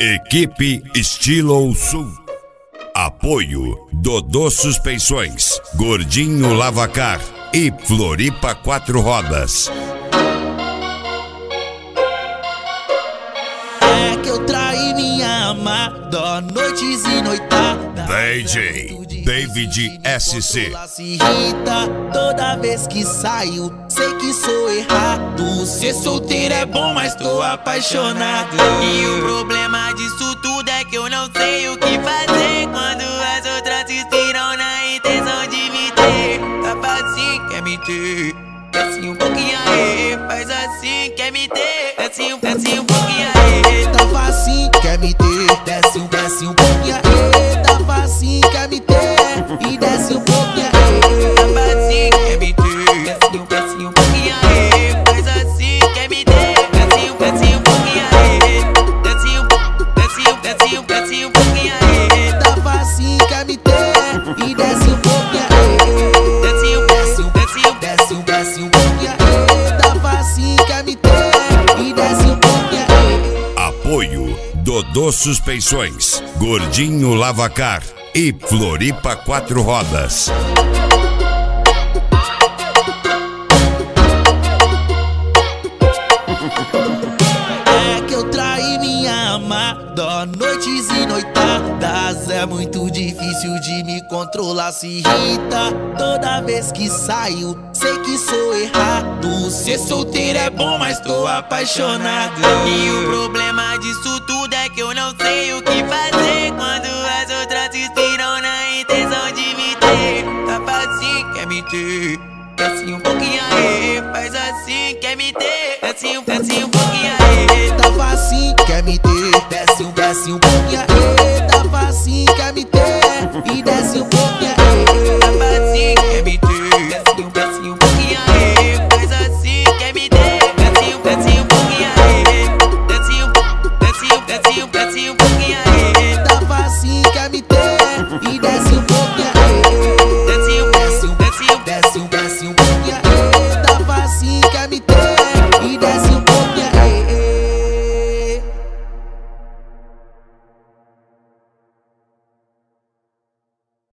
Equipe Estilo Sul. Apoio Dodô Suspensões, Gordinho Lavacar e Floripa Quatro Rodas. É que eu traí minha amada, noites e noitada. DJ David SC. Se irrita toda vez que saio, sei que sou errado. Ser solteiro é bom, mas tô apaixonado. E o problema disso tudo é que eu não sei o que fazer quando as outras se inspiram na intenção de me ter. Tá assim, quer me ter? Desce um pouquinho aí, faz assim, quer me ter? Desce um pouquinho aí. Tá facinho, quer me ter? Desce um pouquinho aí. Tá facinho, quer me ter? E desce um pouquinho aí. Tá assim, quer me ter? Desce um pouquinho aí, faz assim, quer me ter? Desce um pouquinho aí. Desce um pouquinho aí. Tá facinho, quer me ter? E desce um pouquinho aí. Desce um pouquinho aí. Tá facinho, quer me ter? E desce um pouquinho aí. Apoio Dodô Suspensões, Gordinho Lavacar e Floripa Quatro Rodas. É que eu traí minha amada, noites e noitadas. É muito difícil de me controlar, se irrita toda vez que saio, sei que sou errado. Ser solteiro é bom, mas tô apaixonado. E o problema disso tudo é que eu não sei o que fazer quando as outras se inspiram na intenção de me ter. Tá assim, quer me ter? Desce um pouquinho aí, faz assim, quer me ter? Desce um pouquinho aí. Tá facinho, quer me ter? Desce um pouquinho aí.